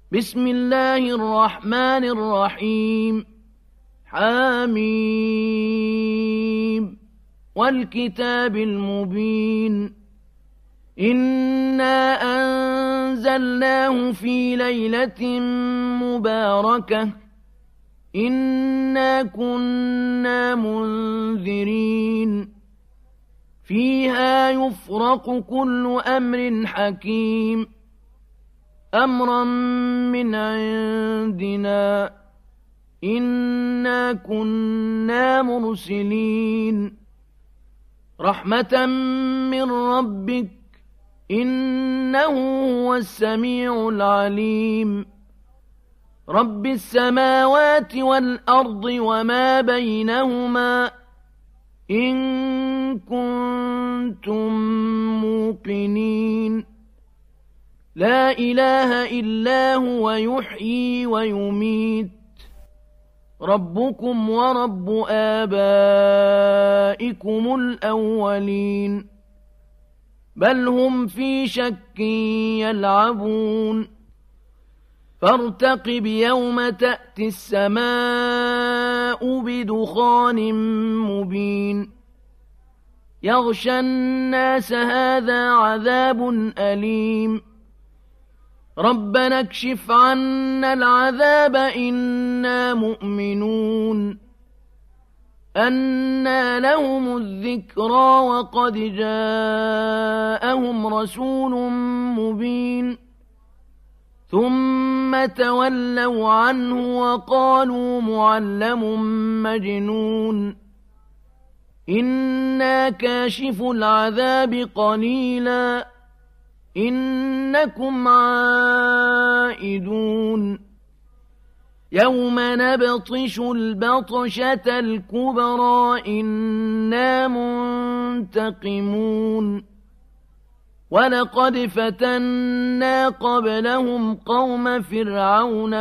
بسم الله الرحمن الرحيم حميم والكتاب المبين إنا أنزلناه في ليلة مباركة إنا كنا منذرين فيها يفرق كل أمر حكيم أمرا من عندنا إنا كنا مرسلين رحمة من ربك إنه هو السميع العليم رب السماوات والأرض وما بينهما إن كنتم موقنين لا إله إلا هو يحيي ويميت ربكم ورب آبائكم الأولين بل هم في شك يلعبون فارتقب يوم تأتي السماء بدخان مبين يغشى الناس هذا عذاب أليم ربنا اكشف عنا العذاب إنا مؤمنون أنى لهم الذكرى وقد جاءهم رسول مبين ثم تولوا عنه وقالوا معلم مجنون إنا كاشف العذاب قليلا إنكم عائدون يوم نبطش البطشة الكبرى إنا منتقمون ولقد فتنا قبلهم قوم فرعون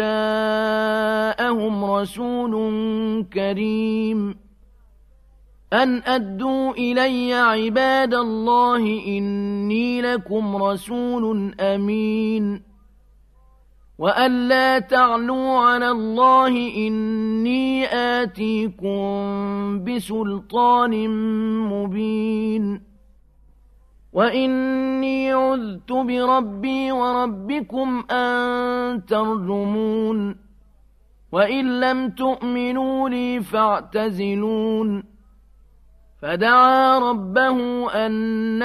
وجاءهم رسول كريم أن أدوا إلي عباد الله إني لكم رسول أمين وأن لا تعلوا على الله إني آتيكم بسلطان مبين وإني عذت بربي وربكم أن ترجمون وإن لم تؤمنوا لي فاعتزلون فدعا ربه أن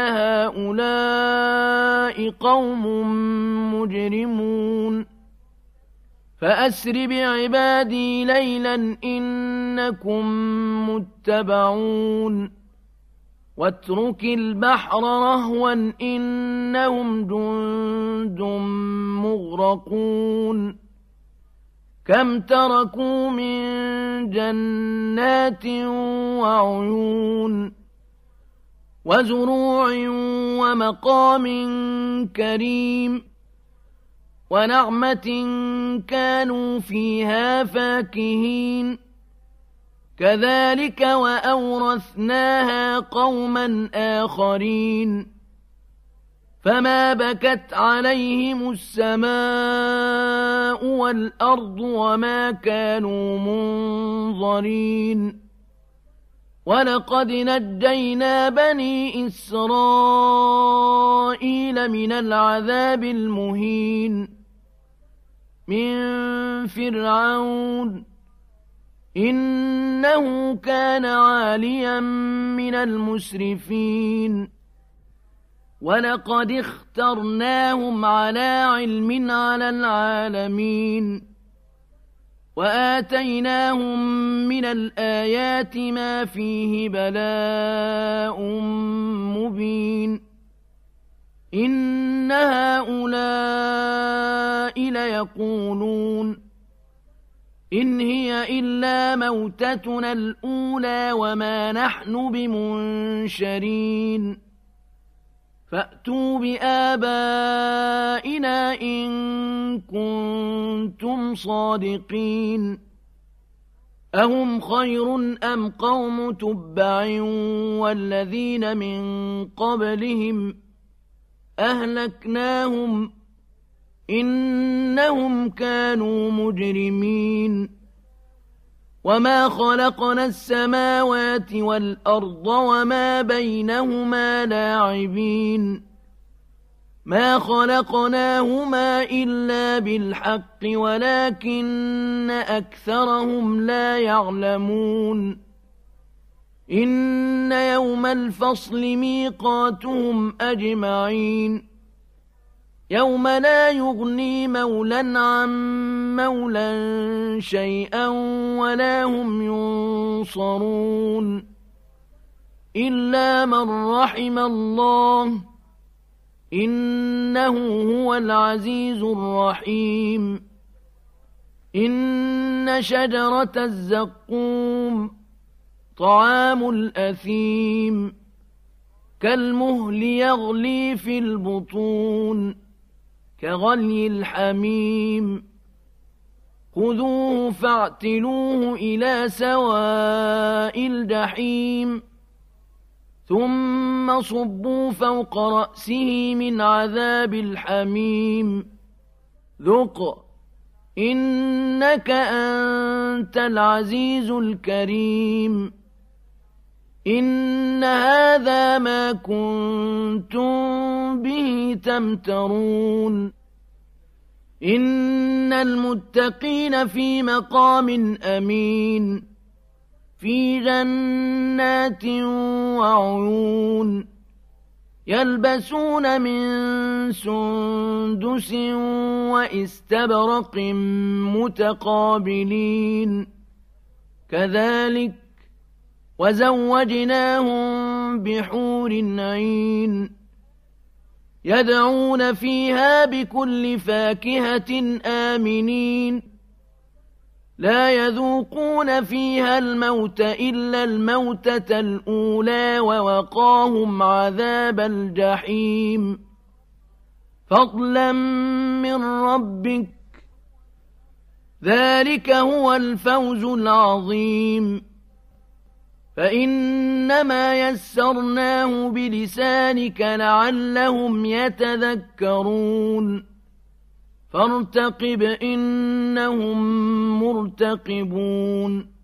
هؤلاء قوم مجرمون فأسر بعبادي ليلا إنكم متبعون واترك البحر رهوا إنهم جند مغرقون كم تركوا من جنات وعيون وزروع ومقام كريم ونعمة كانوا فيها فاكهين كذلك وأورثناها قوما آخرين فما بكت عليهم السماء والأرض وما كانوا منظرين ولقد نجينا بني إسرائيل من العذاب المهين من فرعون إنه كان عاليا من المسرفين ولقد اخترناهم على علم على العالمين وآتيناهم من الآيات ما فيه بلاء مبين إن هؤلاء ليقولون إن هي إلا موتتنا الأولى وما نحن بمنشرين فأتوا بآبائنا إن كنتم صادقين أهم خير أم قوم تبع والذين من قبلهم أهلكناهم إنهم كانوا مجرمين وما خلقنا السماوات والأرض وما بينهما لاعبين ما خلقناهما إلا بالحق ولكن أكثرهم لا يعلمون إن يوم الفصل ميقاتهم أجمعين يوم لا يغني مولا عن مولا شيئا ولا هم ينصرون إلا من رحم الله إنه هو العزيز الرحيم إن شجرة الزقوم طعام الأثيم كالمهل يغلي في البطون كغلي الحميم خذوه فاعتلوه إلى سواء الجحيم ثم صبوا فوق رأسه من عذاب الحميم ذق إنك أنت العزيز الكريم إن هذا ما كنتم به تمترون إن المتقين في مقام أمين في جنات وعيون يلبسون من سندس وإستبرق متقابلين كذلك وزوجناهم بحور عين يدعون فيها بكل فاكهة آمنين لا يذوقون فيها الموت إلا الموتة الأولى ووقاهم عذاب الجحيم فضلا من ربك ذلك هو الفوز العظيم فإنما يسرناه بلسانك لعلهم يتذكرون فارتقب إنهم مرتقبون